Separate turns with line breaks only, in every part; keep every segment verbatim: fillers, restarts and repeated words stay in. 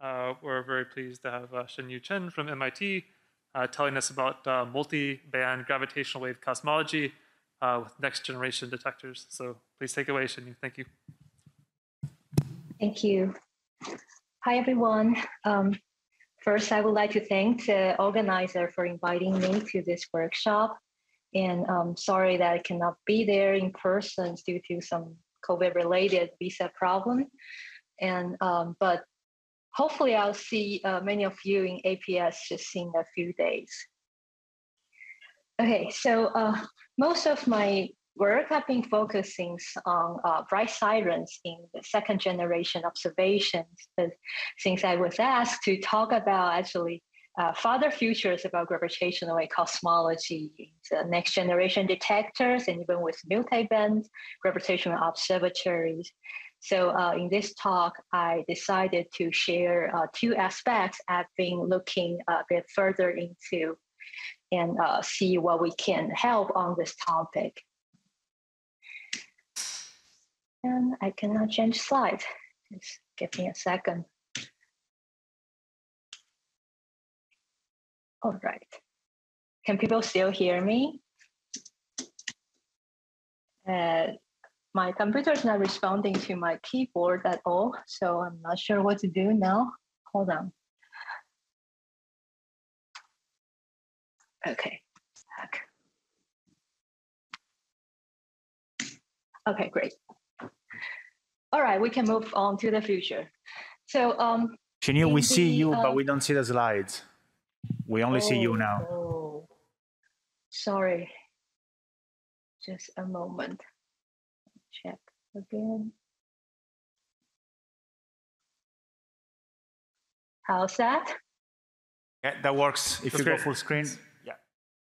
Uh, we're very pleased to have uh, Shenyu Chen from M I T uh, telling us about uh, multi-band gravitational wave cosmology uh, with next generation detectors. So please take it away, Shenyu. Thank you.
Thank you. Hi, everyone. Um, first, I would like to thank the organizer for inviting me to this workshop. And I'm sorry that I cannot be there in person due to some COVID-related visa problem. And um, but hopefully I'll see uh, many of you in A P S just in a few days. Okay, so uh, most of my work have been focusing on uh, bright sirens in the second generation observations. But since I was asked to talk about actually uh, further futures about gravitational wave cosmology, the next generation detectors, and even with multi-band gravitational observatories. So uh, in this talk, I decided to share uh, two aspects I've been looking a bit further into and uh, see what we can help on this topic. And I cannot change slides. Just give me a second. All right. Can people still hear me? Uh, my computer is not responding to my keyboard at all, so I'm not sure what to do now. Hold on. Okay. Back. Okay, great. All right, we can move on to the future. So, um,
Shenyu, we
the,
see you,
uh,
but we don't see the slides. We only
oh,
see you now.
Oh, sorry. Just a moment. Check again. How's that?
Yeah, that works. If
That's
you
great.
go full screen. Yeah.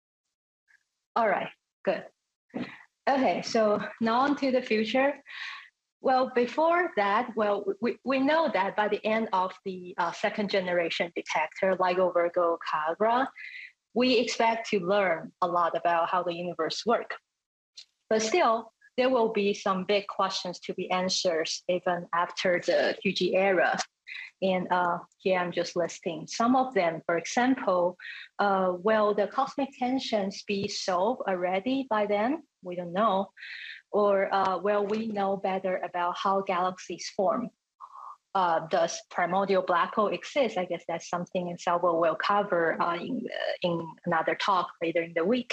All right, good. Okay, so now on to the future. Well, before that, well, we, we know that by the end of the uh, second generation detector, LIGO, Virgo, Calibra, we expect to learn a lot about how the universe works. But still, there will be some big questions to be answered even after the Fuji era. And uh, here I'm just listing some of them. For example, uh, will the cosmic tensions be solved already by then? We don't know. Or uh, will we know better about how galaxies form? Uh, does primordial black hole exist? I guess that's something Salvo will cover uh, in, uh, in another talk later in the week.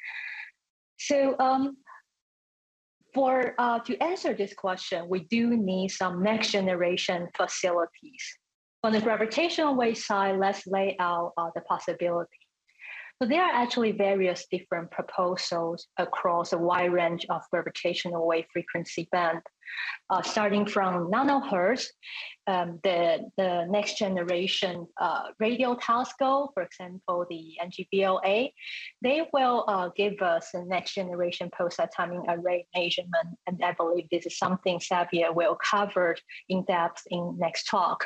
So um, for uh, to answer this question, we do need some next generation facilities. On the gravitational wave side, let's lay out uh, the possibility. So there are actually various different proposals across a wide range of gravitational wave frequency band, uh, starting from nanohertz, um, the, the next generation uh, radio telescope, for example, the N G B L A, they will uh, give us a next generation pulsar timing array measurement. And I believe this is something Xavier will cover in depth in next talk.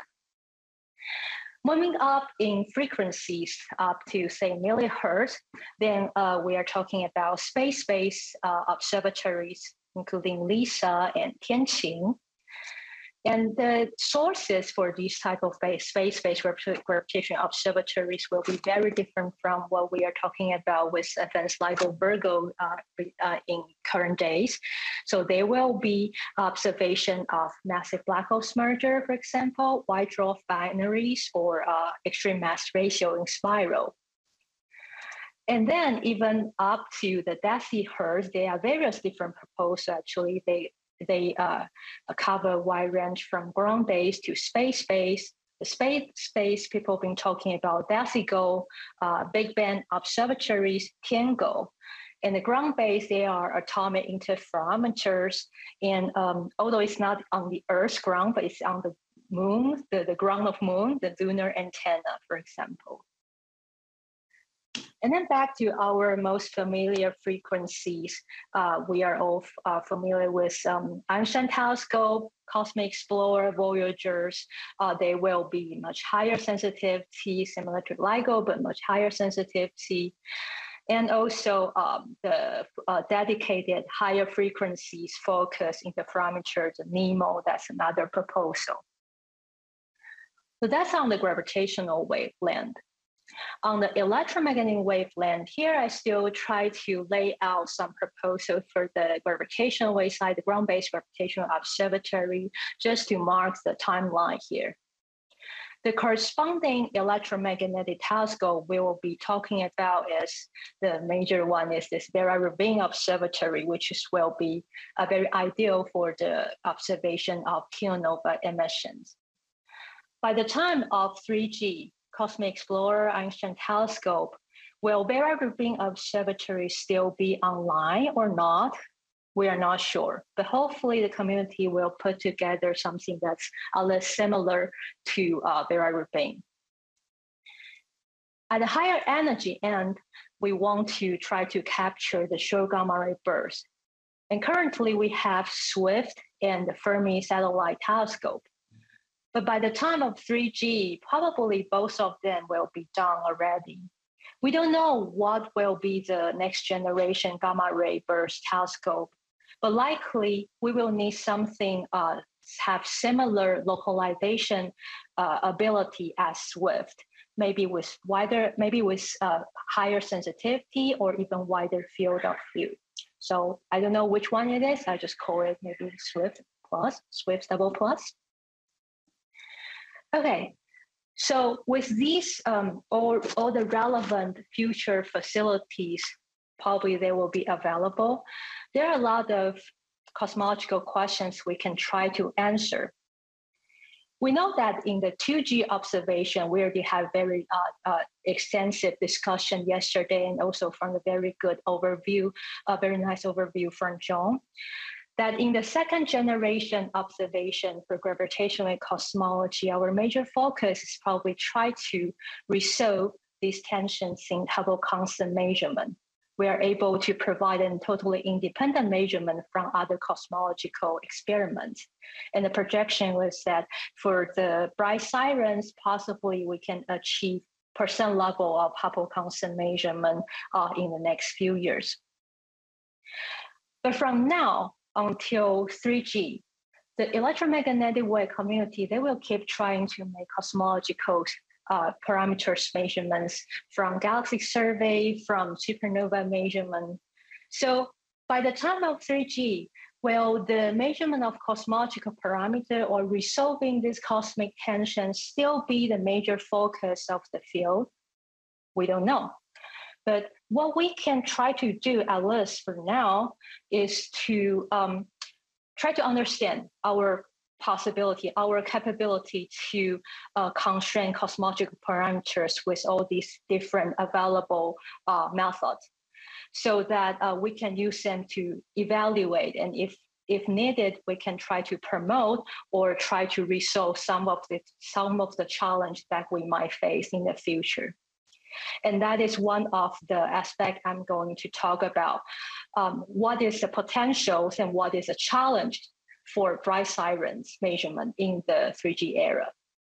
Moving up in frequencies up to, say, millihertz, then uh, we are talking about space-based uh, observatories, including LISA and Tianqing. And the sources for these type of space-based gravitational observatories will be very different from what we are talking about with advanced LIGO Virgo uh, uh, in current days. So there will be observation of massive black hole merger, for example, white dwarf binaries, or uh, extreme mass ratio in spiral. And then even up to the decihertz, there are various different proposals. Actually, they They uh, cover a wide range from ground-based to space-based. The space-based, people have been talking about DESIGO, uh, Big Bang observatories, TIANGO. And the ground-based, they are atomic interferometers. And um, although it's not on the Earth's ground, but it's on the moon, the, the ground of moon, the lunar antenna, for example. And then back to our most familiar frequencies. Uh, we are all uh, familiar with um, Einstein telescope, Cosmic Explorer, Voyagers. Uh, they will be much higher sensitivity, similar to LIGO, but much higher sensitivity. And also um, the uh, dedicated higher frequencies focus interferometers, NEMO, that's another proposal. So that's on the gravitational wavelength. On the electromagnetic wavelength, here I still try to lay out some proposals for the gravitational wave side, the ground-based gravitational observatory, just to mark the timeline here. The corresponding electromagnetic telescope we will be talking about is the major one is this Vera Rubin Observatory, which is, will be uh, very ideal for the observation of kilonova emissions. By the time of three G, Cosmic Explorer, Einstein Telescope, will Vera Rubin Observatory still be online or not? We are not sure, but hopefully the community will put together something that's a little similar to uh, Vera Rubin. At the higher energy end, we want to try to capture the short gamma ray burst. And currently we have SWIFT and the Fermi Satellite Telescope. But by the time of three G, probably both of them will be done already. We don't know what will be the next generation gamma ray burst telescope, but likely we will need something uh, have similar localization uh, ability as SWIFT, maybe with wider, maybe with uh, higher sensitivity or even wider field of view. So I don't know which one it is. I just call it maybe SWIFT plus, SWIFT double plus. Okay, so with these, um, all, all the relevant future facilities, probably they will be available. There are a lot of cosmological questions we can try to answer. We know that in the two G observation, we already have very uh, uh, extensive discussion yesterday, and also from the very good overview, a very nice overview from John, that in the second generation observation for gravitational cosmology, our major focus is probably try to resolve these tensions in Hubble constant measurement. We are able to provide a totally independent measurement from other cosmological experiments. And the projection was that for the bright sirens, possibly we can achieve percent level of Hubble constant measurement uh, in the next few years. But from now until three G, the electromagnetic wave community, they will keep trying to make cosmological Uh, parameters measurements from galaxy survey, from supernova measurement. So by the time of three G, will the measurement of cosmological parameter or resolving this cosmic tension still be the major focus of the field? We don't know. But what we can try to do, at least for now, is to um, try to understand our possibility, our capability to uh, constrain cosmological parameters with all these different available uh, methods, so that uh, we can use them to evaluate, and if if needed, we can try to promote or try to resolve some of the some of the challenge that we might face in the future. And that is one of the aspects I'm going to talk about. Um, what is the potentials and what is a challenge for bright sirens measurement in the three G era.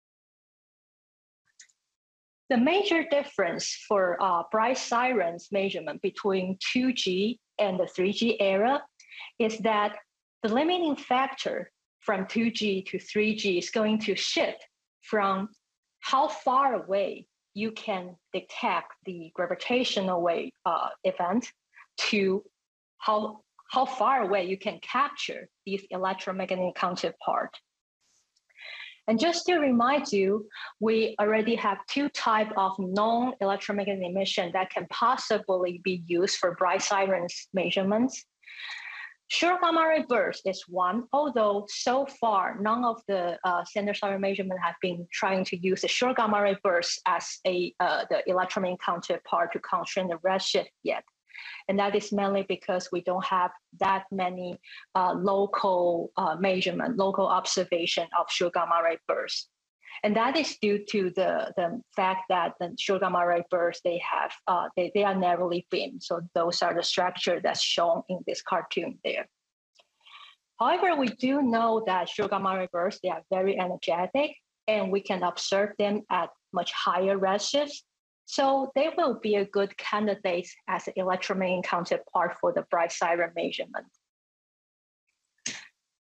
The major difference for uh, bright sirens measurement between two G and the three G era is that the limiting factor from two G to three G is going to shift from how far away you can detect the gravitational wave uh, event to how how far away you can capture these electromagnetic counterpart. And just to remind you, we already have two types of non-electromagnetic emission that can possibly be used for bright sirens measurements. Short gamma ray burst is one, although so far none of the uh, standard siren measurement have been trying to use the short gamma ray burst as a uh, the electromagnetic counterpart to constrain the redshift yet. And that is mainly because we don't have that many uh, local uh, measurement, local observation of short gamma ray bursts. And that is due to the, the fact that the short gamma ray bursts, they have, uh, they, they are narrowly beamed. So those are the structure that's shown in this cartoon there. However, we do know that short gamma ray bursts, they are very energetic, and we can observe them at much higher redshifts. So they will be a good candidate as an electromagnetic counterpart for the bright siren measurement.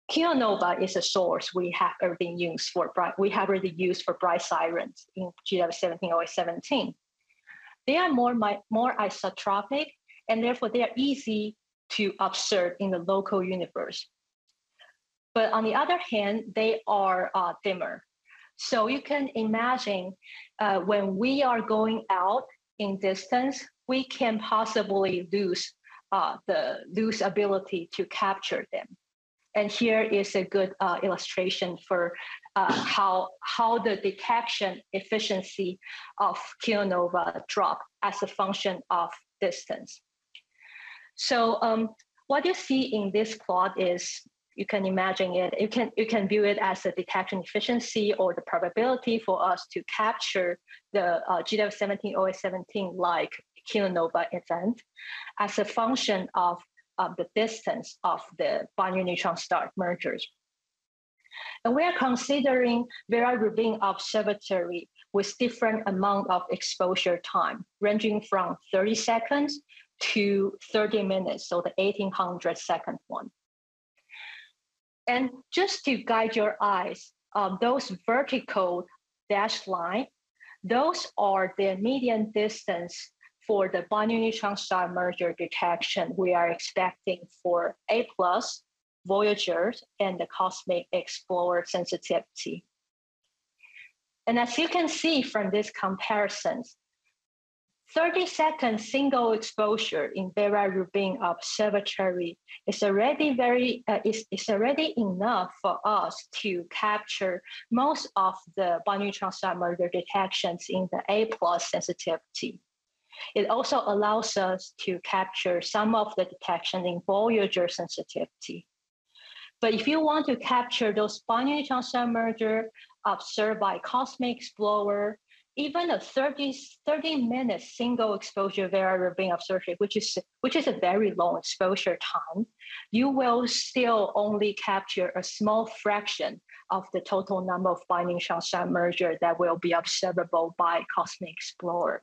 kilonova is a source we have already used for bright, we have already used for bright sirens in G W seventeen O A seventeen. They are more, more isotropic, and therefore they are easy to observe in the local universe. But on the other hand, they are uh, dimmer. So you can imagine uh, when we are going out in distance, we can possibly lose uh, the lose ability to capture them. And here is a good uh, illustration for uh, how, how the detection efficiency of kilonova drop as a function of distance. So um, what you see in this plot is, you can imagine it, you can, you can view it as a detection efficiency or the probability for us to capture the uh, G W seventeen O A seventeen like kilonova event as a function of of the distance of the binary neutron star mergers. And we are considering Vera Rubin Observatory with different amount of exposure time, ranging from thirty seconds to thirty minutes, so the eighteen hundred second one. And just to guide your eyes, um, those vertical dashed line, those are the median distance for the binary neutron star merger detection we are expecting for A plus, Voyager, and the Cosmic Explorer sensitivity. And as you can see from these comparisons, thirty second single exposure in Vera Rubin Observatory is already very uh, is, is already enough for us to capture most of the binary neutron star merger detections in the A plus sensitivity. It also allows us to capture some of the detection in Voyager sensitivity. But if you want to capture those binary neutron star merger observed by Cosmic Explorer, even a thirty, thirty minute single exposure Vera Rubin observatory, which is, which is a very long exposure time, you will still only capture a small fraction of the total number of binary neutron star merger that will be observable by Cosmic Explorer.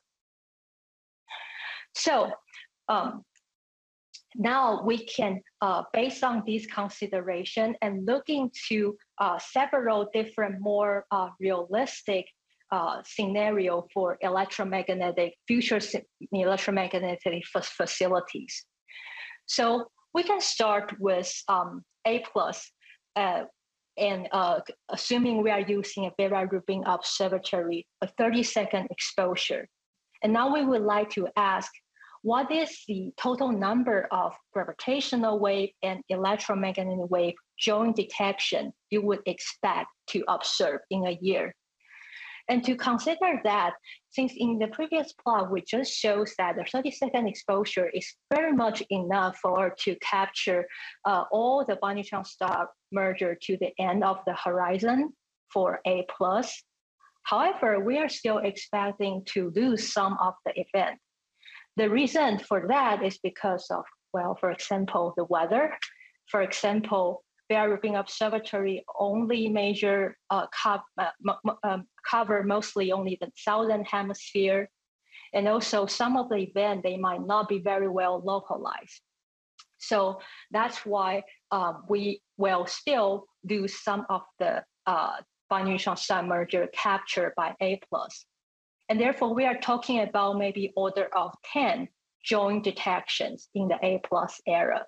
So um, now we can, uh, based on these considerations and looking to uh, several different more uh, realistic uh, scenario for electromagnetic, future electromagnetic facilities. So we can start with um, A plus, uh, and uh, assuming we are using a Vera Rubin Observatory, a thirty second exposure. And now we would like to ask, what is the total number of gravitational wave and electromagnetic wave joint detection you would expect to observe in a year? And to consider that, since in the previous plot, we just shows that the thirty second exposure is very much enough for to capture uh, all the binary neutron star merger to the end of the horizon for A plus. However, we are still expecting to lose some of the event. The reason for that is because of, well, for example, the weather. For example, Vera Rubin Observatory only measure, uh, co uh, um, cover mostly only the southern hemisphere. And also some of the events, they might not be very well localized. So that's why um, we will still lose some of the uh, binary neutron star merger captured by A plus. And therefore, we are talking about maybe order of ten joint detections in the A plus era.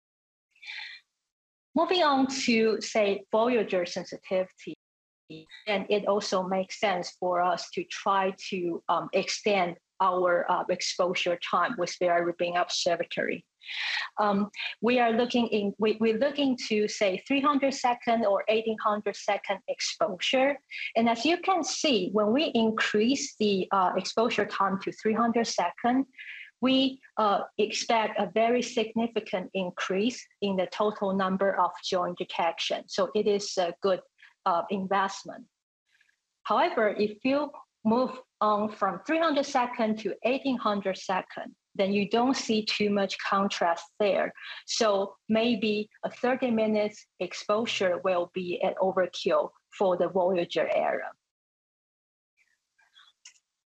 Moving on to, say, Voyager sensitivity, and it also makes sense for us to try to um, extend our uh, exposure time with Vera Rubin Observatory. Um, we are looking in, we, we're looking to say three hundred second or eighteen hundred second exposure. And as you can see, when we increase the uh, exposure time to three hundred second, we uh, expect a very significant increase in the total number of joint detection. So it is a good uh, investment. However, if you move on from three hundred second to eighteen hundred second, then you don't see too much contrast there. So maybe a thirty minutes exposure will be an overkill for the Voyager era.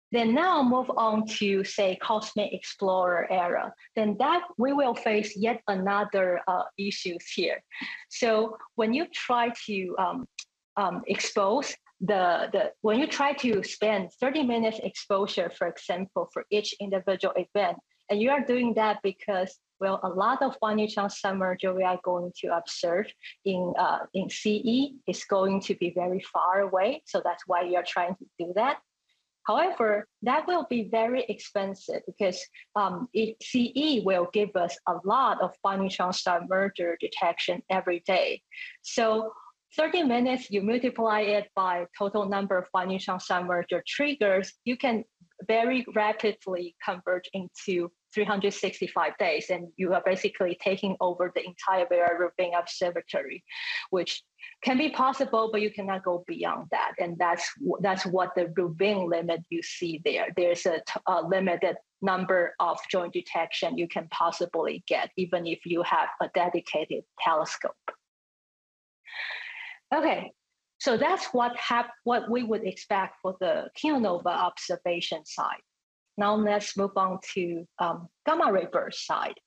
Then now move on to, say, Cosmic Explorer era. Then that we will face yet another uh, issues here. So when you try to um, um, expose the, the, when you try to spend thirty minutes exposure, for example, for each individual event, and you are doing that because, well, a lot of Huanyuqiang sun merger we are going to observe in, uh, in C E is going to be very far away. So that's why you are trying to do that. However, that will be very expensive because um, it, C E will give us a lot of Huanyuqiang star merger detection every day. So thirty minutes, you multiply it by total number of Huanyuqiang star merger triggers, you can very rapidly convert into three hundred sixty-five days, and you are basically taking over the entire Vera-Rubin Observatory, which can be possible, but you cannot go beyond that. And that's that's what the Rubin limit you see there. There's a, a limited number of joint detection you can possibly get, even if you have a dedicated telescope. Okay, so that's what hap what we would expect for the kilonova observation side. Now let's move on to um, gamma ray burst side.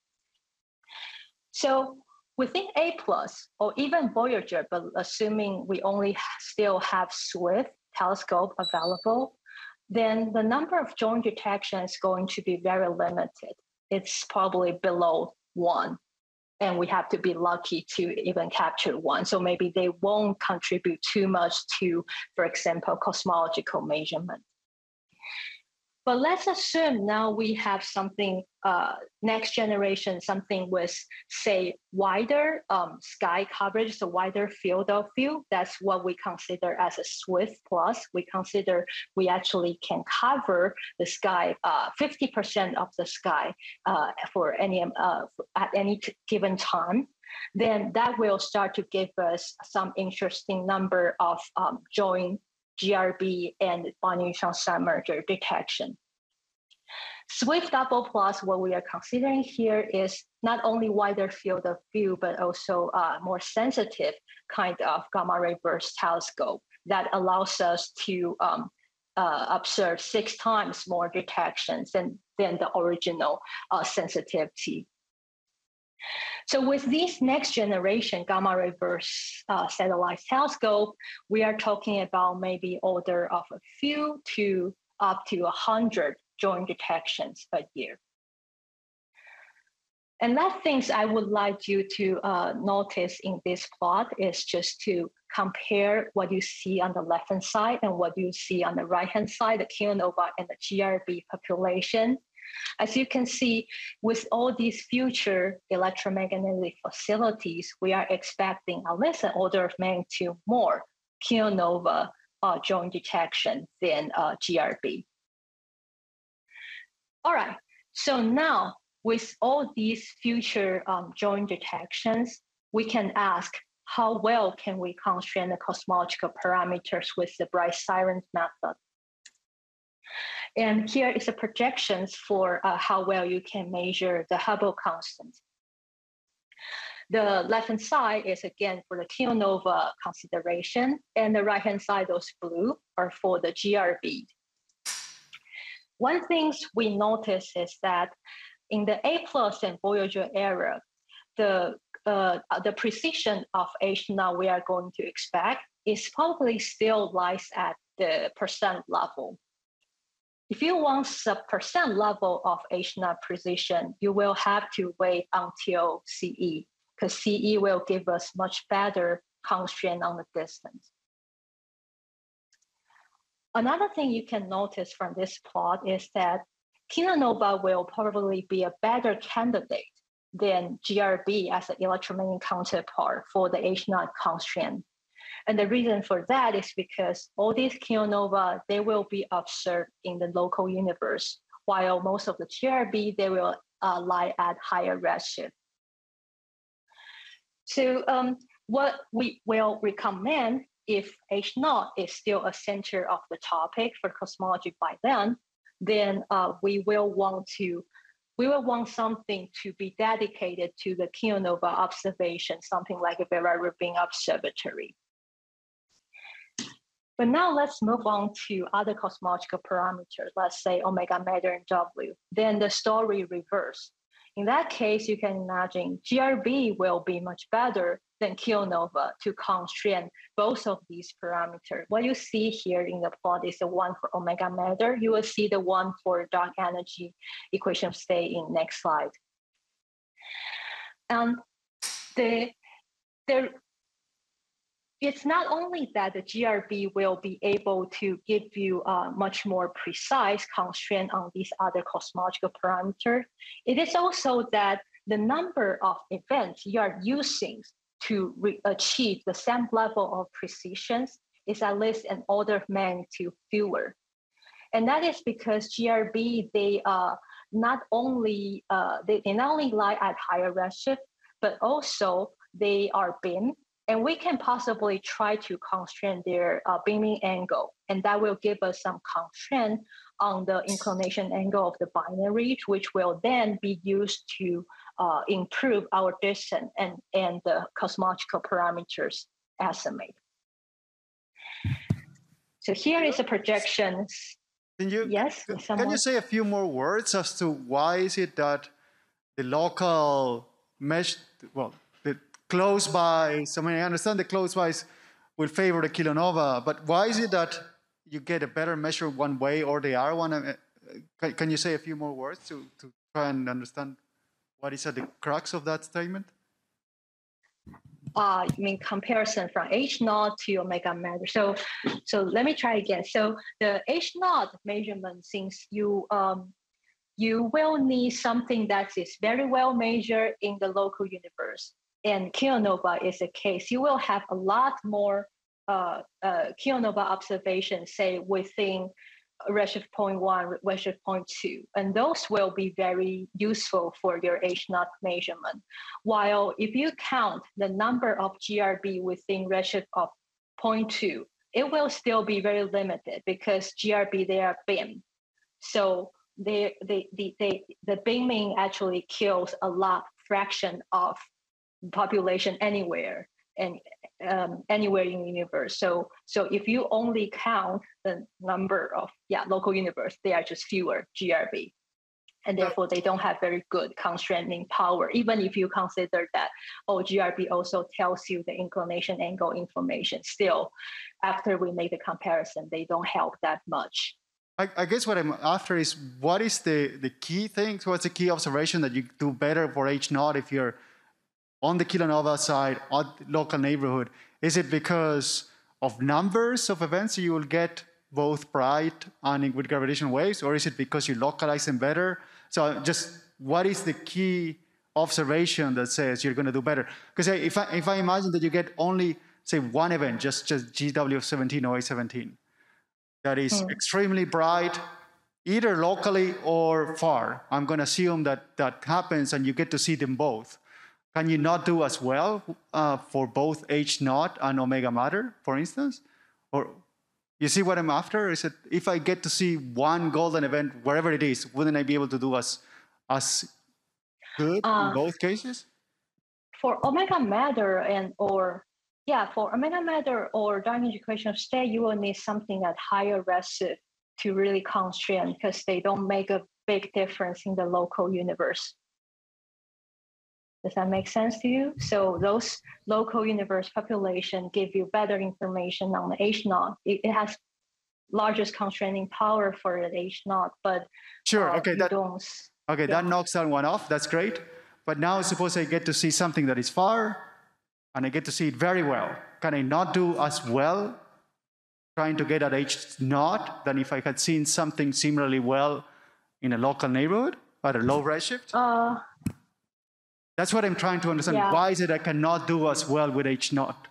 So within A plus or even Voyager, but assuming we only still have SWIFT telescope available, then the number of joint detection is going to be very limited. It's probably below one, and we have to be lucky to even capture one. So maybe they won't contribute too much to, for example, cosmological measurement. But let's assume now we have something uh, next generation, something with, say, wider um, sky coverage, so wider field of view. That's what we consider as a SWIFT plus. We consider we actually can cover the sky, uh, fifty percent of the sky uh, for any uh, at any given time. Then that will start to give us some interesting number of um, joint G R B and Huanyuqiang sun merger detection. SWIFT double plus, what we are considering here is not only wider field of view, but also uh, more sensitive kind of gamma ray burst telescope that allows us to um, uh, observe six times more detections than, than the original uh, sensitivity. So with these next generation gamma ray burst uh, satellite telescope, we are talking about maybe order of a few to up to a hundred joint detections a year. And that things I would like you to uh, notice in this plot is just to compare what you see on the left-hand side and what you see on the right-hand side, the kilonova and the G R B population. As you can see, with all these future electromagnetic facilities, we are expecting at least an order of magnitude more kilonova uh, joint detection than uh, G R B. All right, so now with all these future um, joint detections, we can ask how well can we constrain the cosmological parameters with the Bright-Sirens method. And here is a projections for uh, how well you can measure the Hubble constant. The left-hand side is again for the kilonova consideration, and the right-hand side, those blue, are for the G R B. One thing we notice is that in the A plus and Voyager era, the uh, the precision of H naught we are going to expect is probably still lies at the percent level. If you want a percent level of H naught precision, you will have to wait until C E, because C E will give us much better constraint on the distance. Another thing you can notice from this plot is that kilonova will probably be a better candidate than G R B as an electromagnetic counterpart for the H naught constraint. And the reason for that is because all these kilonova, they will be observed in the local universe, while most of the G R B, they will uh, lie at higher redshift. So um, what we will recommend if H naught is still a center of the topic for cosmology by then, then uh, we will want to, we will want something to be dedicated to the kilonova observation, something like a Vera-Rubin Observatory. But now let's move on to other cosmological parameters, let's say omega matter and W. Then the story reverse. In that case, you can imagine G R B will be much better than kilonova to constrain both of these parameters. What you see here in the plot is the one for omega matter. You will see the one for dark energy equation of state in next slide. Um, the, the, it's not only that the G R B will be able to give you a much more precise constraint on these other cosmological parameters, it is also that the number of events you are using to achieve the same level of precision is at least an order of magnitude fewer. And that is because G R B, they uh, not only uh, they, they not only lie at higher redshift, but also they are beam. And we can possibly try to constrain their uh, beaming angle. And that will give us some constraint on the inclination angle of the binary, which will then be used to uh, improve our distance and, and the cosmological parameters estimate. So here is a projection.
Can you,
yes,
can,
someone?
can you say a few more words as to why is it that the local mesh, well, the close by, so I mean, I understand the close bys will favor the kilonova, but why is it that you get a better measure one way or the other one? Can, can you say a few more words to, to try and understand what is at the crux of that statement?
Uh, I mean, comparison from H naught to omega matter. So, so let me try again. So the H naught measurement, since you um, you will need something that is very well measured in the local universe, and kilonova is the case. You will have a lot more uh, uh, kilonova observations, say within redshift zero point one, redshift zero point two, and those will be very useful for your H naught measurement. While if you count the number of G R B within redshift of zero point two, it will still be very limited because G R B, they are beam. So they, they, they, they, the beaming actually kills a lot fraction of population anywhere and um, anywhere in the universe. So, so if you only count the number of yeah local universe, they are just fewer G R B, and therefore they don't have very good constraining power. Even if you consider that, oh, G R B also tells you the inclination angle information. Still, after we make the comparison, they don't help that much.
I, I guess what I'm after is what is the the key thing? What's the key observation that you do better for H naught if you're on the kilonova side, on the local neighborhood? Is it because of numbers of events you will get both bright and with gravitational waves, or is it because you localize them better? So just what is the key observation that says you're going to do better? Because if I, if I imagine that you get only, say, one event, just, just G W seventeen or A seventeen, that is hmm. extremely bright, either locally or far, I'm going to assume that that happens and you get to see them both. Can you not do as well uh, for both H naught and omega matter, for instance? Or you see what I'm after? Is it if I get to see one golden event, wherever it is, wouldn't I be able to do as, as good uh, in both cases?
For omega matter and or, yeah, for omega matter or dark energy equation of state, you will need something at higher redshift to really constrain because they don't make a big difference in the local universe. Does that make sense to you? So those local universe population give you better information on the H naught. It, it has largest constraining power for the H naught, but
sure,
uh,
okay, that,
don't,
okay, yeah. that knocks that one off. That's great. But now suppose I get to see something that is far, and I get to see it very well. Can I not do as well trying to get at H naught than if I had seen something similarly well in a local neighborhood at a low redshift?
Uh,
That's what I'm trying to understand.
Yeah.
Why is it I cannot do as well with H naught?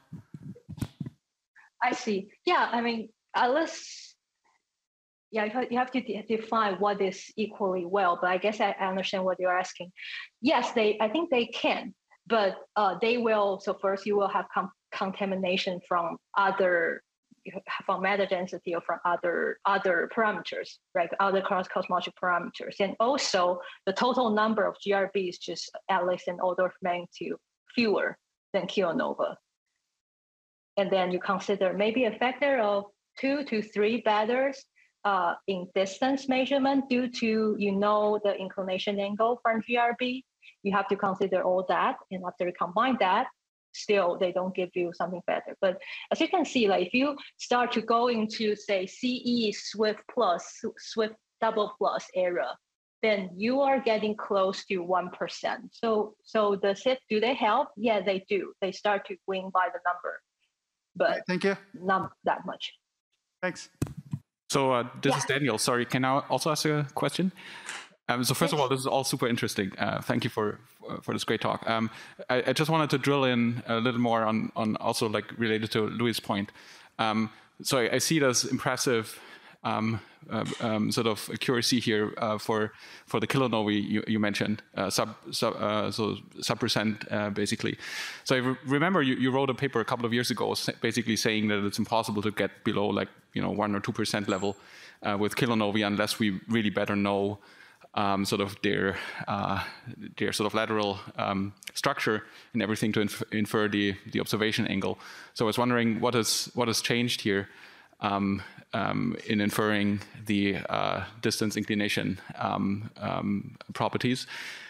I see. Yeah, I mean, unless, yeah, you have to de define what is equally well, but I guess I understand what you're asking. Yes, they. I think they can, but uh, they will, so first you will have com contamination from other, from matter density or from other other parameters, right? Other cross cosmological parameters, and also the total number of G R B is just at least an order of magnitude fewer than kilonova. And then you consider maybe a factor of two to three better uh, in distance measurement due to, you know, the inclination angle from G R B. You have to consider all that. And after you combine that, still they don't give you something better. But as you can see, like if you start to go into, say, C E Swift plus, Swift double plus era, then you are getting close to one percent. So, so the S I P, do they help? Yeah, they do. They start to win by the number, but
Right, thank you.
not that much.
Thanks.
So uh, this
Yeah.
is Daniel. Sorry, can I also ask a question? Um, so first of
Yes.
all, this is all super interesting. Uh, thank you for for this great talk. Um, I, I just wanted to drill in a little more on on also like related to Louis' point. Um, so I, I see it as impressive um, uh, um, sort of accuracy here uh, for for the kilonovae you, you mentioned, uh, sub sub uh, so sub percent uh, basically. So I re remember you, you wrote a paper a couple of years ago, basically saying that it's impossible to get below like you know one or two percent level uh, with kilonovae unless we really better know um, sort of their uh, their sort of lateral um, structure and everything to inf infer the the observation angle. So I was wondering what has what has changed here. Um, um, in inferring the uh, distance inclination um, um, properties.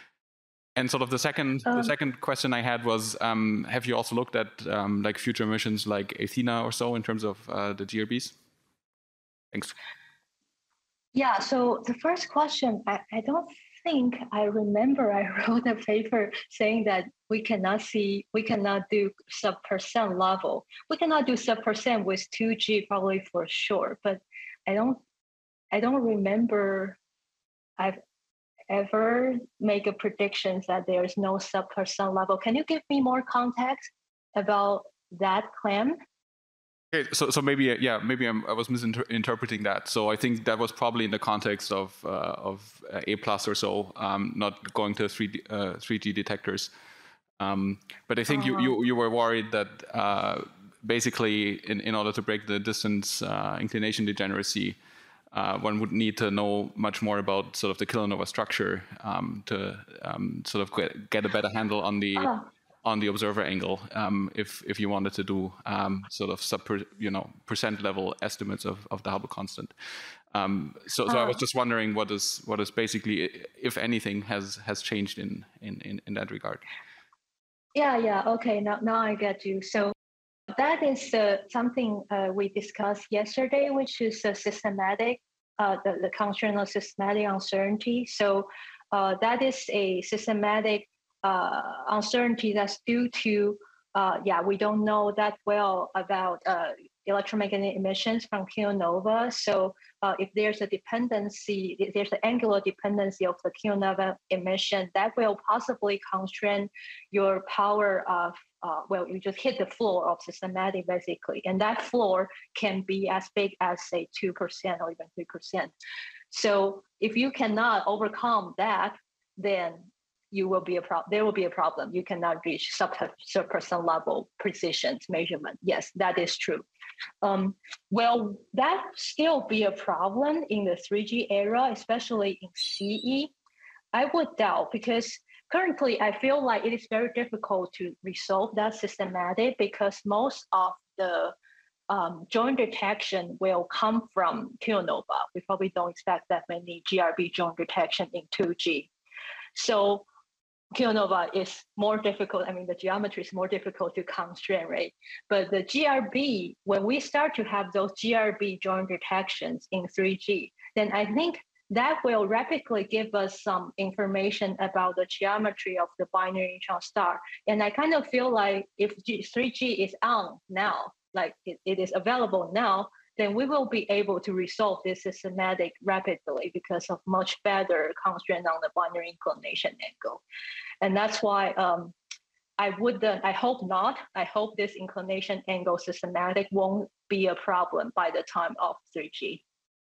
And sort of the second, um, the second question I had was, um, have you also looked at um, like future missions like Athena or so in terms of uh, the G R Bs? Thanks.
Yeah, so the first question, I, I don't think I remember I wrote a paper saying that we cannot see, we cannot do sub percent level. We cannot do sub percent with two G probably for sure, but I don't, I don't remember I've ever make a prediction that there's no sub percent level. Can you give me more context about that claim?
Okay, so so maybe yeah maybe I'm, I was misinterpreting that. So I think that was probably in the context of uh, of A plus or so, um, not going to three D, uh, three G detectors. Um, but I think uh-huh. you, you you were worried that uh, basically in in order to break the distance uh, inclination degeneracy, uh, one would need to know much more about sort of the kilonova structure um, to um, sort of get, get a better handle on the. Uh-huh. on the observer angle, um, if if you wanted to do um, sort of sub per, you know percent level estimates of, of the Hubble constant. Um, so so uh, I was just wondering what is what is basically, if anything, has has changed in in in, in that regard.
Yeah yeah okay now now I get you. So that is uh, something uh, we discussed yesterday, which is a systematic uh, the the constraint of systematic uncertainty. So uh, that is a systematic Uh, uncertainty that's due to, uh, yeah, we don't know that well about uh, electromagnetic emissions from kilonova. So uh, if there's a dependency, if there's an angular dependency of the kilonova emission, that will possibly constrain your power of, uh, well, you just hit the floor of systematic basically. And that floor can be as big as say two percent or even three percent. So if you cannot overcome that, then you will be a problem. There will be a problem. You cannot reach sub percent level precision measurement. Yes, that is true. Um, well, that still be a problem in the three G era, especially in C E. I would doubt, because currently I feel like it is very difficult to resolve that systematic, because most of the um, joint detection will come from kilonova. We probably don't expect that many G R B joint detection in two G. So kilonova is more difficult. I mean, the geometry is more difficult to constrain, right? But the G R B, when we start to have those G R B joint detections in three G, then I think that will rapidly give us some information about the geometry of the binary neutron star. And I kind of feel like if three G is on now, like it, it is available now, then we will be able to resolve this systematic rapidly because of much better constraint on the binary inclination angle. And that's why um, I would, uh, I hope not. I hope this inclination angle systematic won't be a problem by the time of three G.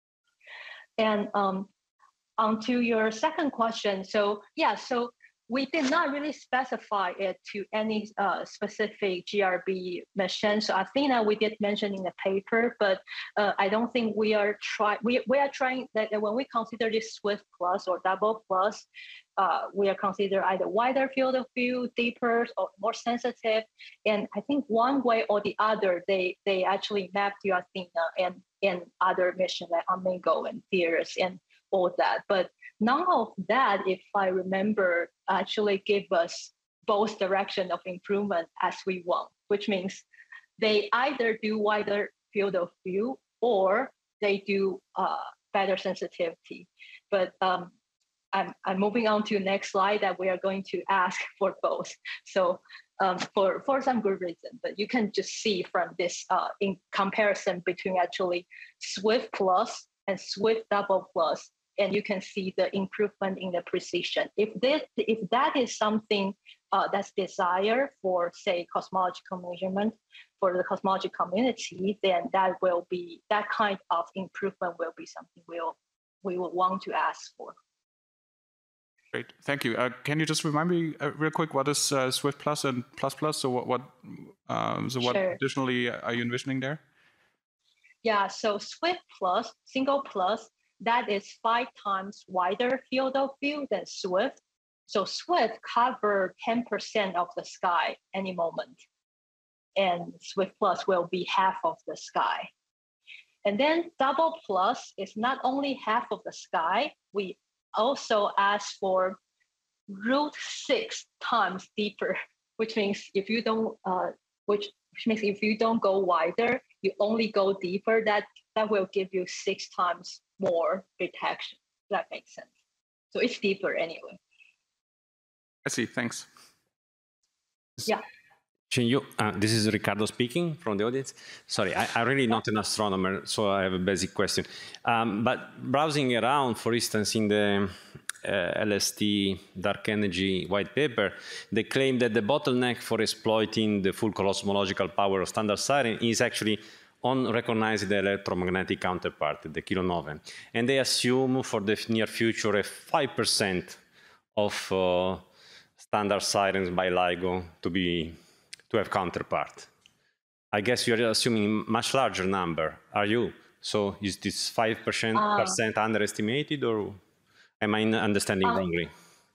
And um, on to your second question. So yeah, so we did not really specify it to any uh, specific G R B mission. So Athena, we did mention in the paper, but uh, I don't think we are trying, we, we are trying that when we consider this Swift plus or double plus, uh, we are consider either wider field of view, deeper or more sensitive. And I think one way or the other, they, they actually map to Athena. And and other missions like Amigo and Theris and all that. But none of that, if I remember, actually give us both direction of improvement as we want, which means they either do wider field of view or they do uh, better sensitivity. But um, I'm, I'm moving on to the next slide that we are going to ask for both. So um, for, for some good reason, but you can just see from this uh, in comparison between actually Swift Plus and Swift Double Plus, and you can see the improvement in the precision. If, this, if that is something uh, that's desired for, say, cosmological measurement for the cosmology community, then that will be, that kind of improvement will be something we'll, we will want to ask for.
Great, thank you. Uh, can you just remind me uh, real quick, what is uh, Swift Plus and Plus Plus? So what, what, um, so what
Sure.
additionally are you envisioning there?
Yeah, so Swift Plus, single plus, that is five times wider field of view than Swift. So Swift cover ten percent of the sky any moment, and Swift Plus will be half of the sky. And then Double Plus is not only half of the sky, we also ask for root six times deeper, which means if you don't, uh, which, which means if you don't go wider, you only go deeper, that, that will give you six times more detection. That makes sense. So it's deeper anyway.
I see, thanks.
Yeah.
You, uh, this is Ricardo speaking from the audience. Sorry, I, I'm really not an astronomer, so I have a basic question. Um, but browsing around, for instance, in the uh, L S T Dark Energy white paper, they claim that the bottleneck for exploiting the full cosmological power of standard siren is actually on recognizing the electromagnetic counterpart, the kilonovae. And they assume for the near future a five percent of uh, standard sirens by LIGO to be to have counterpart. I guess you're assuming much larger number, are you? So is this five percent uh, percent underestimated, or am I understanding um, wrongly?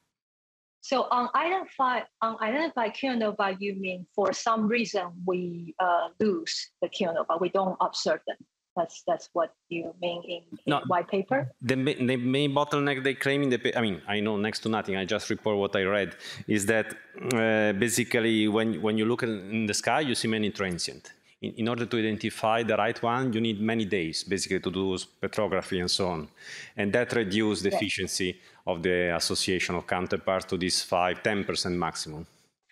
So on identify on identify kilonova, you mean for some reason we uh, lose the kilonova, we don't observe them. That's that's what you mean in, in no, white paper?
The, the main bottleneck they claim in the, I mean, I know next to nothing, I just report what I read, is that uh, basically when, when you look in the sky, you see many transient. In, in order to identify the right one, you need many days, basically, to do spectrography and so on. And that reduces the yeah. efficiency of the association of counterparts to this five, ten percent maximum.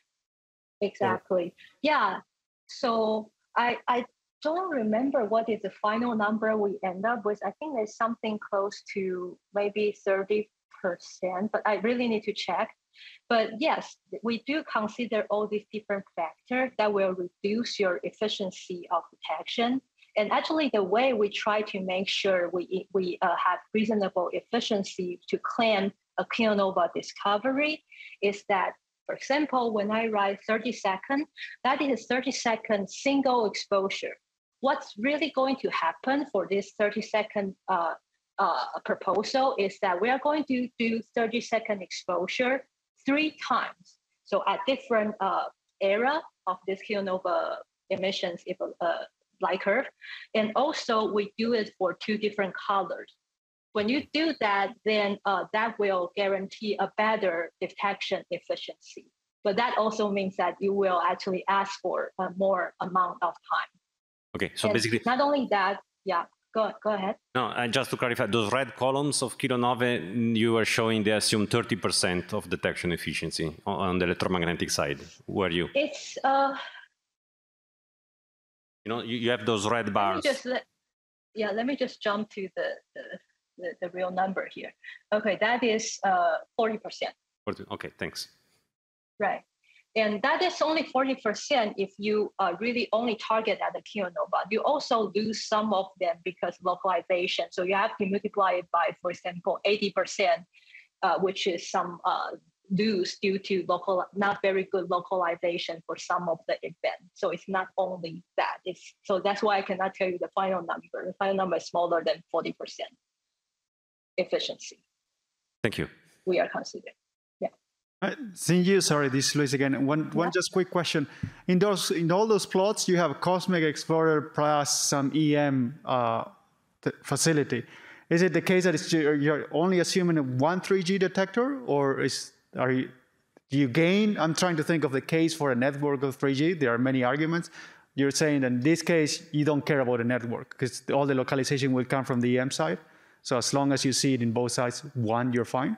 Exactly. Yeah. So I, I don't remember what is the final number we end up with. I think there's something close to maybe thirty percent, but I really need to check. But yes, we do consider all these different factors that will reduce your efficiency of detection. And actually, the way we try to make sure we, we uh, have reasonable efficiency to claim a kilonova discovery is that, for example, when I write thirty seconds, that is thirty second single exposure. What's really going to happen for this thirty second uh, uh, proposal is that we are going to do thirty second exposure three times. So at different uh, era of this kilonova emissions if, uh, light curve. And also we do it for two different colors. When you do that, then uh, that will guarantee a better detection efficiency. But that also means that you will actually ask for a more amount of time.
Okay, so
and
basically,
not only that, yeah, go go ahead.
No, uh, just to clarify, those red columns of kilonovae you were showing, they assume thirty percent of detection efficiency on, on the electromagnetic side. Were you?
It's uh.
You know, you, you have those red bars.
Let me just let, yeah, let me just jump to the the, the, the real number here. Okay, that is uh forty percent.
Okay, thanks.
Right. And that is only forty percent if you uh, really only target at the kilonova. You also lose some of them because localization. So you have to multiply it by, for example, eighty percent, uh, which is some uh, lose due to local, not very good localization for some of the events. So it's not only that. It's so that's why I cannot tell you the final number. The final number is smaller than forty percent efficiency.
Thank you.
We are considering.
Uh, Xinyu, sorry, this is Luis again. One, yeah. one just quick question. In those, in all those plots, you have Cosmic Explorer plus some E M uh, facility. Is it the case that it's, you're only assuming one three G detector, or is are you, do you gain? I'm trying to think of the case for a network of three G. There are many arguments. You're saying that in this case, you don't care about the network because all the localization will come from the E M side. So as long as you see it in both sides, one, you're fine?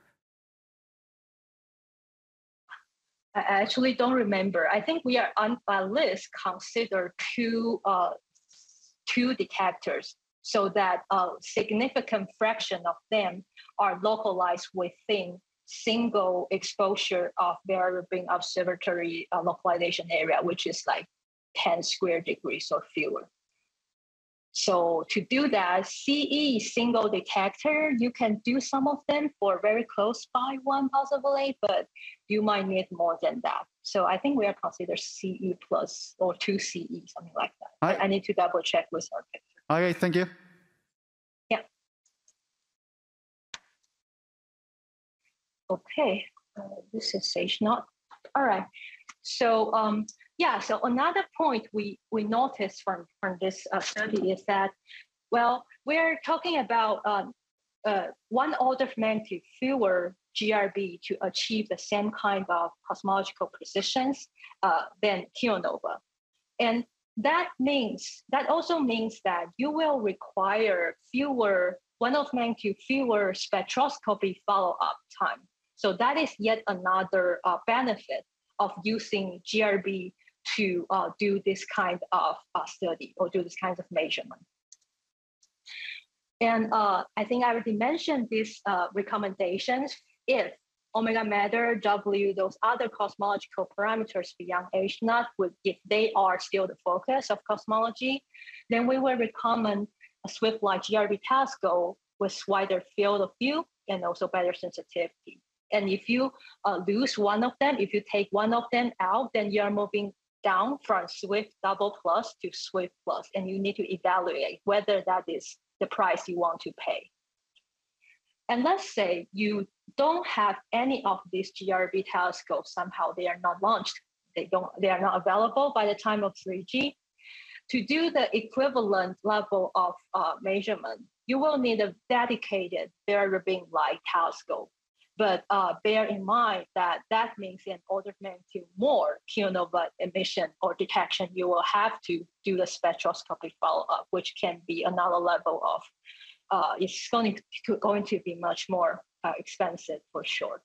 I actually don't remember. I think we are on a list consider two, uh, two detectors so that a significant fraction of them are localized within single exposure of Vera Rubin Observatory uh, localization area, which is like ten square degrees or fewer. So to do that, C E single detector, you can do some of them for very close by one possibly, but you might need more than that. So I think we are considered C E plus or two C E, something like that. I, I need to double check with our picture.
Okay, thank you.
Yeah. Okay, uh, this is Sage Not. All right. So um, yeah, so another point we, we noticed from, from this uh, study is that, well, we're talking about um, uh, one order of magnitude fewer G R B to achieve the same kind of cosmological precisions uh, than kilonova. And that means, that also means that you will require fewer, one of magnitude fewer spectroscopy follow-up time. So that is yet another uh, benefit of using G R B to uh, do this kind of uh, study or do this kind of measurement. And uh, I think I already mentioned these uh, recommendations. If omega matter, W, those other cosmological parameters beyond H naught, would, if they are still the focus of cosmology, then we will recommend a Swift-like G R B telescope with wider field of view and also better sensitivity. And if you uh, lose one of them, if you take one of them out, then you're moving down from Swift double plus to Swift plus, and you need to evaluate whether that is the price you want to pay. And let's say you don't have any of these G R B telescopes, somehow they are not launched, they, don't, they are not available by the time of three G. To do the equivalent level of uh, measurement, you will need a dedicated Vera Rubin-like telescope. But uh, bear in mind that that means an order of magnitude more kilonova emission or detection. You will have to do the spectroscopy follow-up, which can be another level of, uh, it's going to, going to be much more uh, expensive for sure.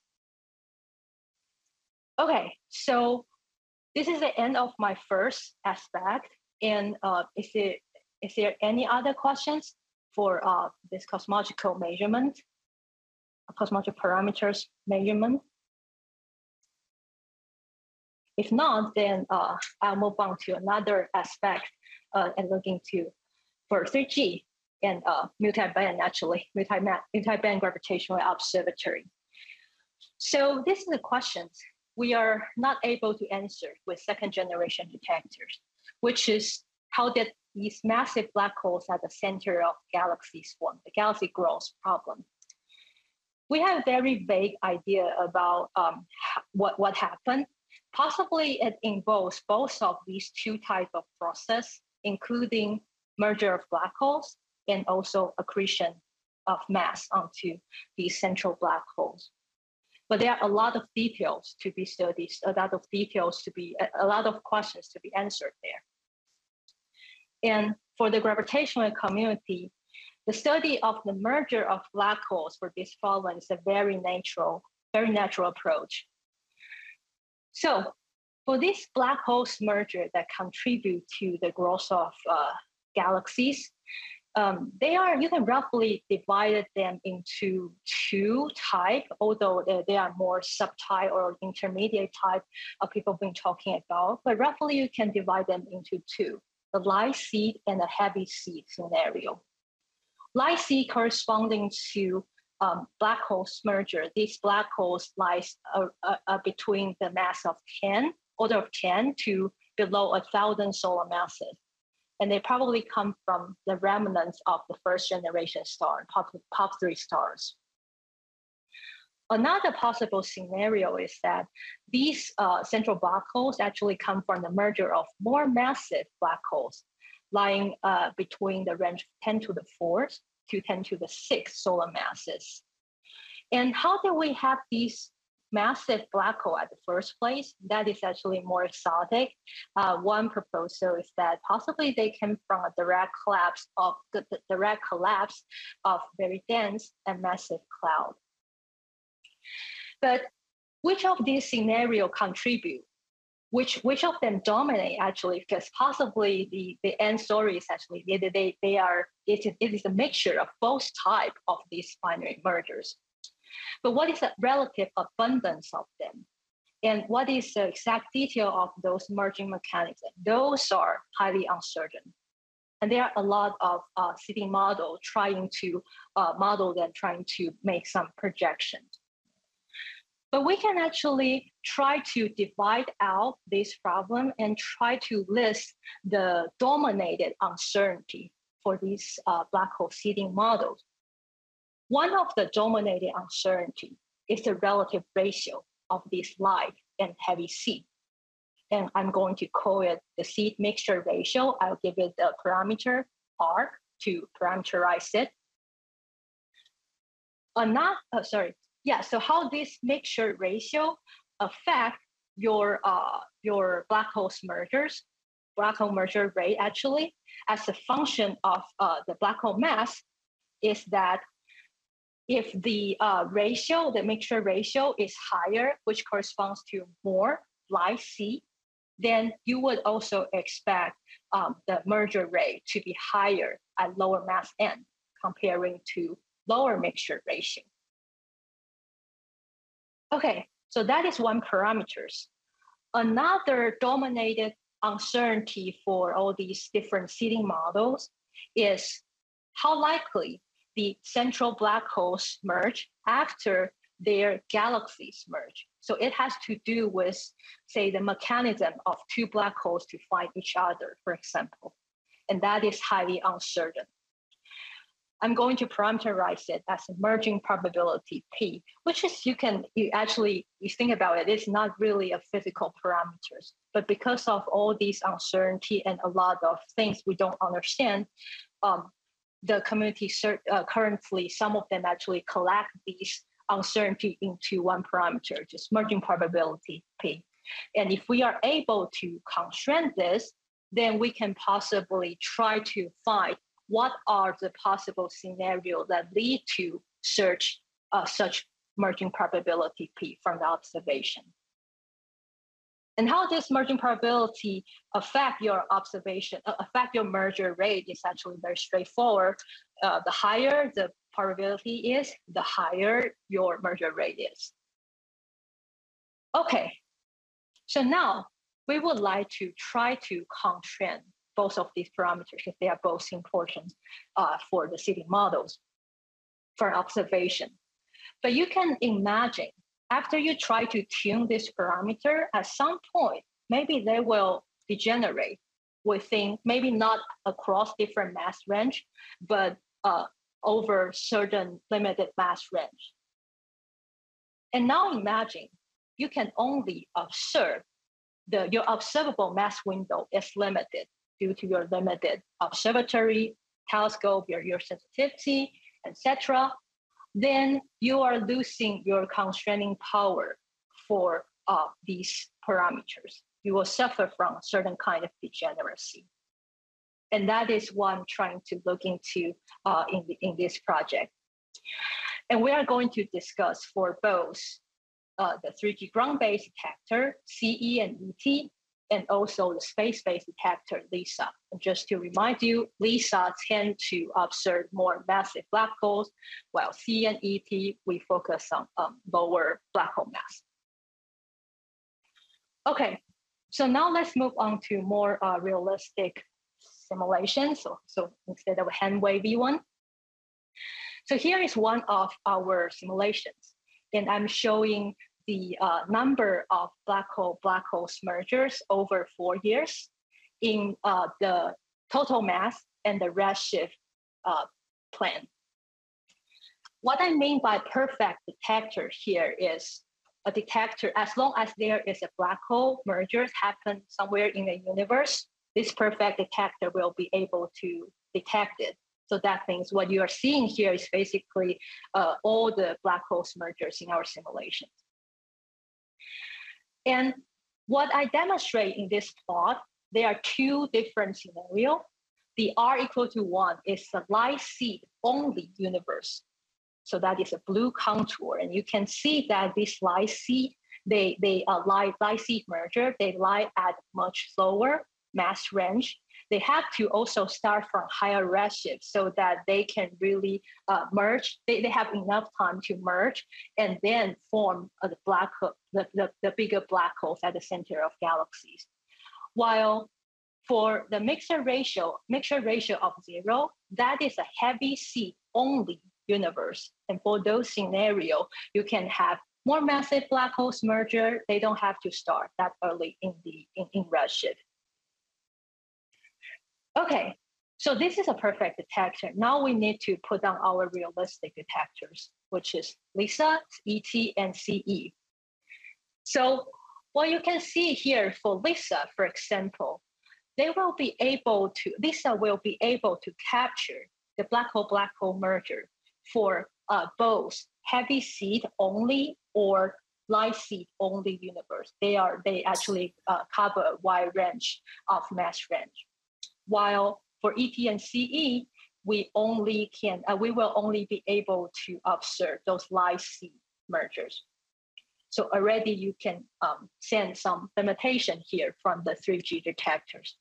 Okay, so this is the end of my first aspect. And uh, is, there, is there any other questions for uh, this cosmological measurement? Cosmological parameters measurement? If not, then uh, I'll move on to another aspect uh, and look into for three G and uh, multi-band, actually, multi-band gravitational observatory. So this is the questions we are not able to answer with second generation detectors, which is how did these massive black holes at the center of galaxies form, the galaxy growth problem. We have a very vague idea about um, what, what happened. Possibly it involves both of these two types of process, including merger of black holes and also accretion of mass onto these central black holes. But there are a lot of details to be studied, a lot of details to be, a lot of questions to be answered there. And for the gravitational community, the study of the merger of black holes for this problem is a very natural, very natural approach. So for these black holes merger that contribute to the growth of uh, galaxies, um, they are, you can roughly divide them into two types, although they, they are more subtype or intermediate type of people have been talking about, but roughly you can divide them into two, the light seed and the heavy seed scenario. Light seed corresponding to um, black holes merger. These black holes lies uh, uh, between the mass of ten, order of ten to below a thousand solar masses. And they probably come from the remnants of the first generation star, Pop, Pop three stars. Another possible scenario is that these uh, central black holes actually come from the merger of more massive black holes. lying uh, between the range ten to the fourth to ten to the sixth solar masses. And how did we have these massive black hole at the first place? That is actually more exotic. Uh, one proposal is that possibly they came from a direct collapse of the, the direct collapse of very dense and massive cloud. But which of these scenarios contribute? Which which of them dominate actually? Because possibly the, the end story is actually they they, they are it is, it is a mixture of both type of these binary mergers. But what is the relative abundance of them? And what is the exact detail of those merging mechanisms? Those are highly uncertain. And there are a lot of uh, seeding models trying to uh, model them, trying to make some projections. But we can actually try to divide out this problem and try to list the dominated uncertainty for these uh, black hole seeding models. One of the dominating uncertainty is the relative ratio of this light and heavy seed. And I'm going to call it the seed mixture ratio. I'll give it the parameter R to parameterize it. Uh, not, uh, sorry, yeah, so how this mixture ratio affect your, uh, your black hole mergers, black hole merger rate actually, as a function of uh, the black hole mass is that if the uh, ratio, the mixture ratio is higher, which corresponds to more light seed, then you would also expect um, the merger rate to be higher at lower mass n comparing to lower mixture ratio. Okay, so that is one parameters. Another dominated uncertainty for all these different seeding models is how likely the central black holes merge after their galaxies merge. So it has to do with, say, the mechanism of two black holes to find each other, for example. And that is highly uncertain. I'm going to parameterize it as a merging probability P, which is you can, you actually, you think about it, it's not really a physical parameters, but because of all these uncertainty and a lot of things we don't understand, um, the community uh, currently, some of them actually collect these uncertainty into one parameter, just merging probability P. And if we are able to constrain this, then we can possibly try to find what are the possible scenarios that lead to search uh, such merging probability P from the observation. And how this merging probability affect your observation, uh, affect your merger rate is actually very straightforward. Uh, the higher the probability is, the higher your merger rate is. Okay, so now we would like to try to constrain both of these parameters because they are both important uh, for the seeding models for observation. But you can imagine after you try to tune this parameter, at some point, maybe they will degenerate within, maybe not across different mass range, but uh, over certain limited mass range. And now imagine you can only observe, the, your observable mass window is limited due to your limited observatory, telescope, your, your sensitivity, et cetera, then you are losing your constraining power for uh, these parameters. You will suffer from a certain kind of degeneracy. And that is what I'm trying to look into uh, in, the, in this project. And we are going to discuss for both uh, the three G ground-based detector, C E and E T, and also the space-based detector, LISA. And just to remind you, LISA tend to observe more massive black holes, while C and E T, we focus on um, lower black hole mass. Okay, so now let's move on to more uh, realistic simulations. So, so instead of a hand-wavy one. So here is one of our simulations, and I'm showing the uh, number of black hole black hole mergers over four years in uh, the total mass and the redshift uh, plan. What I mean by perfect detector here is a detector, as long as there is a black hole mergers happen somewhere in the universe, this perfect detector will be able to detect it. So that means what you are seeing here is basically uh, all the black holes mergers in our simulations. And what I demonstrate in this plot, there are two different scenarios. The R equal to one is a light seed only universe. So that is a blue contour. And you can see that this light seed, they, they uh, light, light seed merger, they lie at much lower mass range. They have to also start from higher redshift so that they can really uh, merge. They, they have enough time to merge and then form a black hole, the, the, the bigger black holes at the center of galaxies. While for the mixture ratio, mixture ratio of zero, that is a heavy seed only universe. And for those scenarios, you can have more massive black holes merger. They don't have to start that early in the in, in redshift. Okay, so this is a perfect detector. Now we need to put on our realistic detectors, which is LISA, E T, and C E. So what you can see here for LISA, for example, they will be able to, LISA will be able to capture the black hole black hole merger for uh, both heavy seed only or light seed only universe. They are they actually uh, cover a wide range of mass range. While for E T and C E, we only can uh, we will only be able to observe those light seed mergers. So already you can um, send some limitation here from the three G detectors.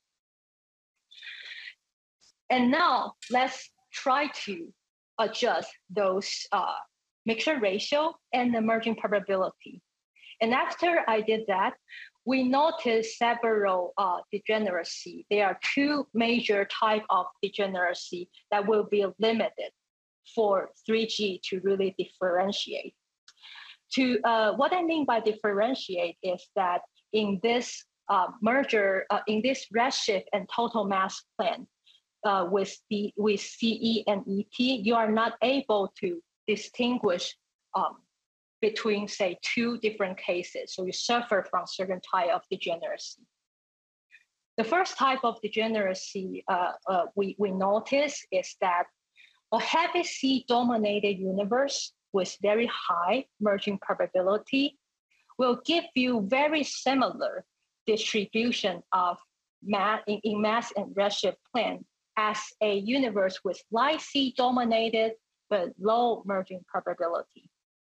And now let's try to adjust those uh, mixture ratio and the merging probability. And after I did that, we noticed several uh, degeneracy. There are two major types of degeneracy that will be limited for three G to really differentiate. To uh, what I mean by differentiate is that in this uh, merger, uh, in this redshift and total mass plane uh, with the with C E and E T, you are not able to distinguish um, between, say, two different cases. So you suffer from certain type of degeneracy. The first type of degeneracy uh, uh, we, we notice is that a heavy C-dominated universe with very high merging probability will give you very similar distribution of mass in, in mass and redshift plane as a universe with light C-dominated but low merging probability.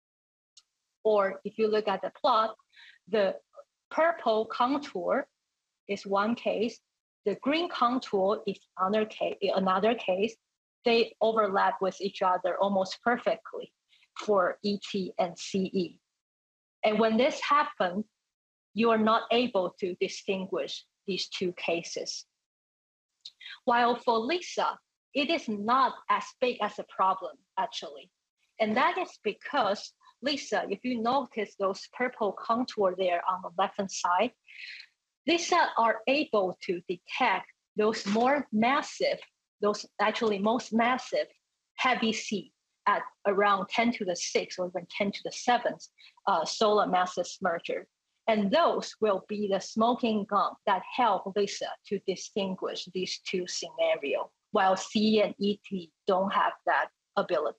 Or if you look at the plot, the purple contour is one case, the green contour is another case, another case. They overlap with each other almost perfectly for E T and C E. And when this happens, you are not able to distinguish these two cases. While for LISA, it is not as big as a problem, actually. And that is because LISA, if you notice those purple contour there on the left-hand side, LISA are able to detect those more massive, those actually most massive heavy C at around ten to the sixth or even ten to the seventh uh, solar masses merger. And those will be the smoking gun that help LISA to distinguish these two scenarios, while C and E T don't have that ability.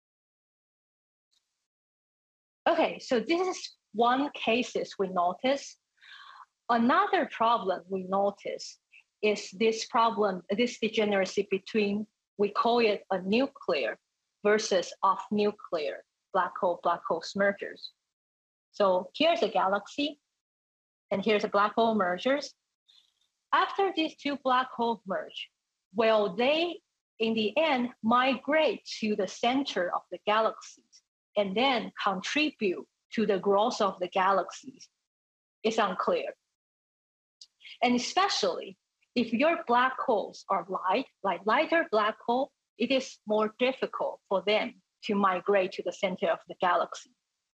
Okay, so this is one cases we notice. Another problem we notice is this problem, this degeneracy between, we call it a nuclear versus off-nuclear black hole, black hole mergers. So here's a galaxy, and here's a black hole mergers. After these two black holes merge, will they, in the end, migrate to the center of the galaxies and then contribute to the growth of the galaxies? It's unclear. And especially if your black holes are light, like lighter black hole, it is more difficult for them to migrate to the center of the galaxy.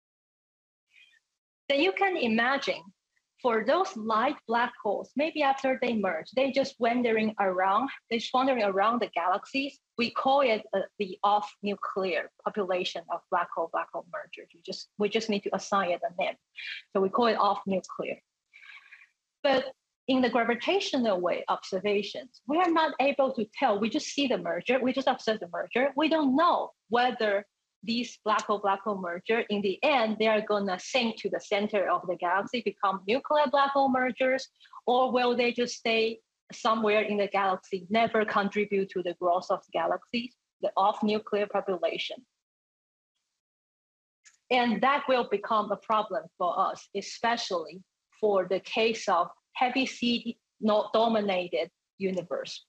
Then you can imagine for those light black holes, maybe after they merge, they just wandering around, they're just wandering around the galaxies. We call it uh, the off-nuclear population of black hole, black hole mergers. You just, we just need to assign it a name. So we call it off-nuclear. But in the gravitational wave observations, we are not able to tell. We just see the merger. We just observe the merger. We don't know whether these black hole black hole merger, in the end, they are going to sink to the center of the galaxy, become nuclear black hole mergers, or will they just stay somewhere in the galaxy, never contribute to the growth of galaxies, the off nuclear population. And that will become a problem for us, especially for the case of heavy C dominated universe.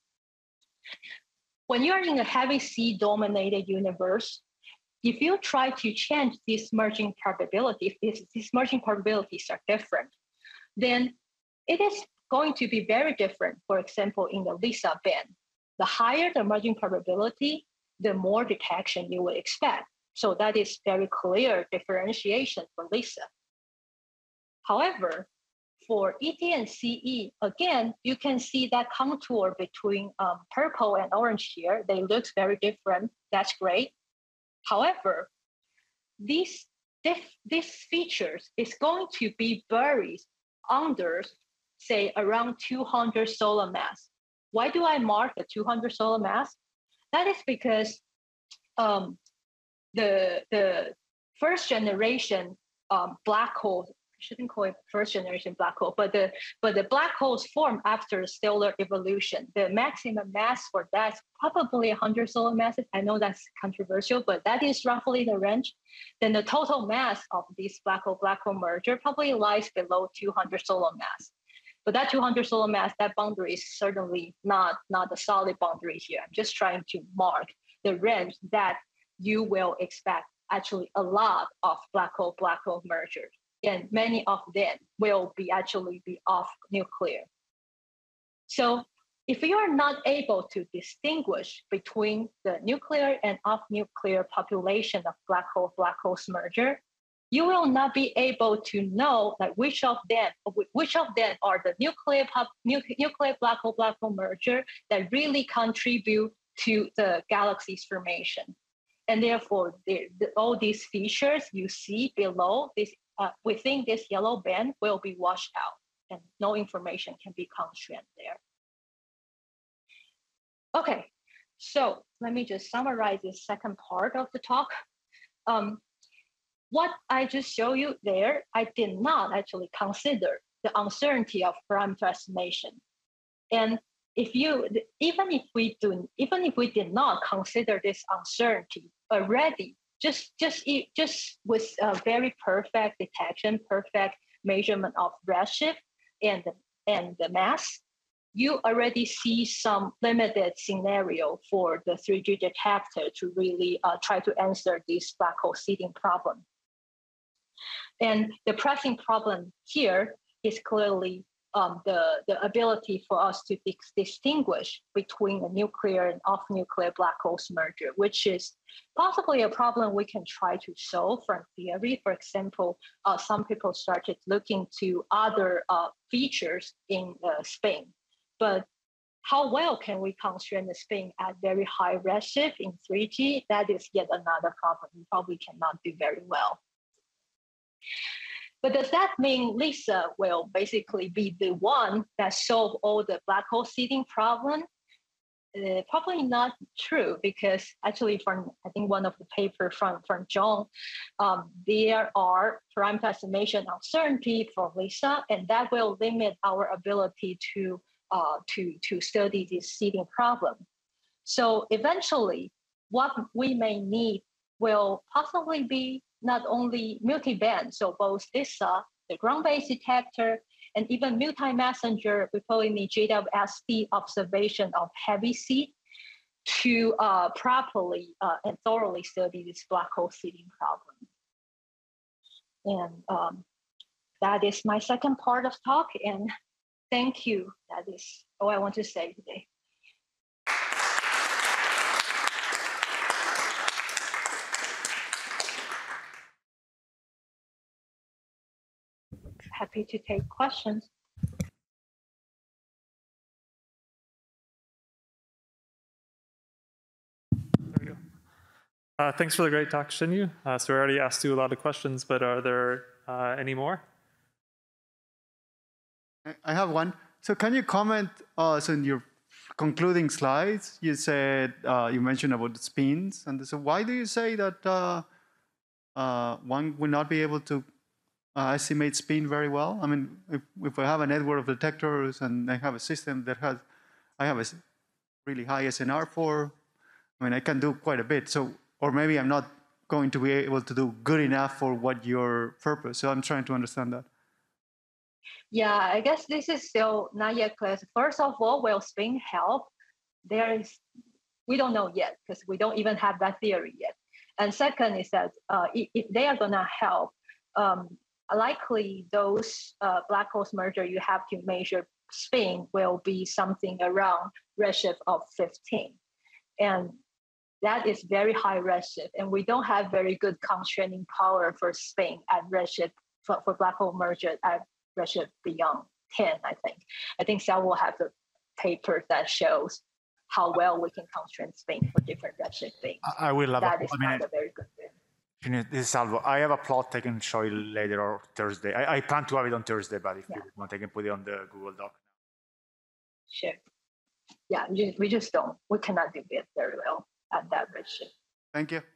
When you're in a heavy C dominated universe, if you try to change this merging probability, if this, these merging probabilities are different, then it is going to be very different, for example, in the LISA band. The higher the merging probability, the more detection you would expect. So that is very clear differentiation for LISA. However, for E T and C E, again, you can see that contour between um, purple and orange here. They look very different. That's great. However, these, these features is going to be buried under, say, around two hundred solar mass. Why do I mark the two hundred solar mass? That is because um, the, the first generation um, black hole, I shouldn't call it first generation black hole, but the, but the black holes form after stellar evolution. The maximum mass for that is probably one hundred solar masses. I know that's controversial, but that is roughly the range. Then the total mass of this black hole black hole merger probably lies below two hundred solar mass. But that two hundred solar mass, that boundary is certainly not, not a solid boundary here. I'm just trying to mark the range that you will expect actually a lot of black hole black hole mergers. And many of them will be actually be off nuclear. So if you are not able to distinguish between the nuclear and off nuclear population of black hole black holes merger, you will not be able to know that which of them which of them are the nuclear pop, nu nuclear black hole black hole merger that really contribute to the galaxy's formation. And therefore, the, the, all these features you see below this Uh, within this yellow band will be washed out and no information can be constrained there. Okay, so let me just summarize this second part of the talk. Um, what I just showed you there, I did not actually consider the uncertainty of prime estimation. And if you, even if we do, even if we did not consider this uncertainty already, Just, just, just with a very perfect detection, perfect measurement of redshift and the, and the mass, you already see some limited scenario for the three G detector to really uh, try to answer this black hole seeding problem. And the pressing problem here is clearly um, the, the ability for us to dis distinguish between a nuclear and off-nuclear black holes merger, which is possibly a problem we can try to solve from theory. For example, uh, some people started looking to other uh, features in the spin. But how well can we constrain the spin at very high redshift in three G? That is yet another problem we probably cannot do very well. But does that mean LISA will basically be the one that solve all the black hole seeding problem? Uh, probably not true, because actually from, I think one of the paper from, from John, um, there are parameter estimation uncertainty for LISA, and that will limit our ability to, uh, to, to study this seeding problem. So eventually, what we may need will possibly be not only multi-band, so both LISA, the ground-based detector, and even multi-messenger, we probably need J W S T observation of heavy seed to uh, properly uh, and thoroughly study this black hole seeding problem. And um, that is my second part of talk, and thank you. That is all I want to say today. Happy to take questions.
There we go. Uh, thanks for the great talk, Shenyu. Uh, so we already asked you a lot of questions, but are there uh, any more?
I have one. so can you comment, uh, so in your concluding slides, you said, uh, you mentioned about the spins. And so why do you say that uh, uh, one will not be able to uh, estimate spin very well? I mean, if, if I have a network of detectors and I have a system that has, I have a really high S N R for, I mean, I can do quite a bit. So, or maybe I'm not going to be able to do good enough for what your purpose. So I'm trying to understand that.
Yeah, I guess this is still not yet clear. First of all, will spin help? There is, we don't know yet because we don't even have that theory yet. And second is that uh, if, if they are gonna help, um, likely those uh, black holes merger you have to measure spin will be something around redshift of fifteen. And that is very high redshift. And we don't have very good constraining power for spin at redshift, for, for black hole merger at redshift beyond ten, I think. I think Xiao will have the paper that shows how well we can constrain spin for different redshift things.
I will have
That
a,
is
I mean,
not a very good thing.
This is Salvo. I have a plot I can show you later or Thursday. I, I plan to have it on Thursday, but if
Yeah.
you want, I can put it on the Google Doc.
Sure. Yeah, we just, we just don't, we cannot do it very well at that redshift.
Thank you.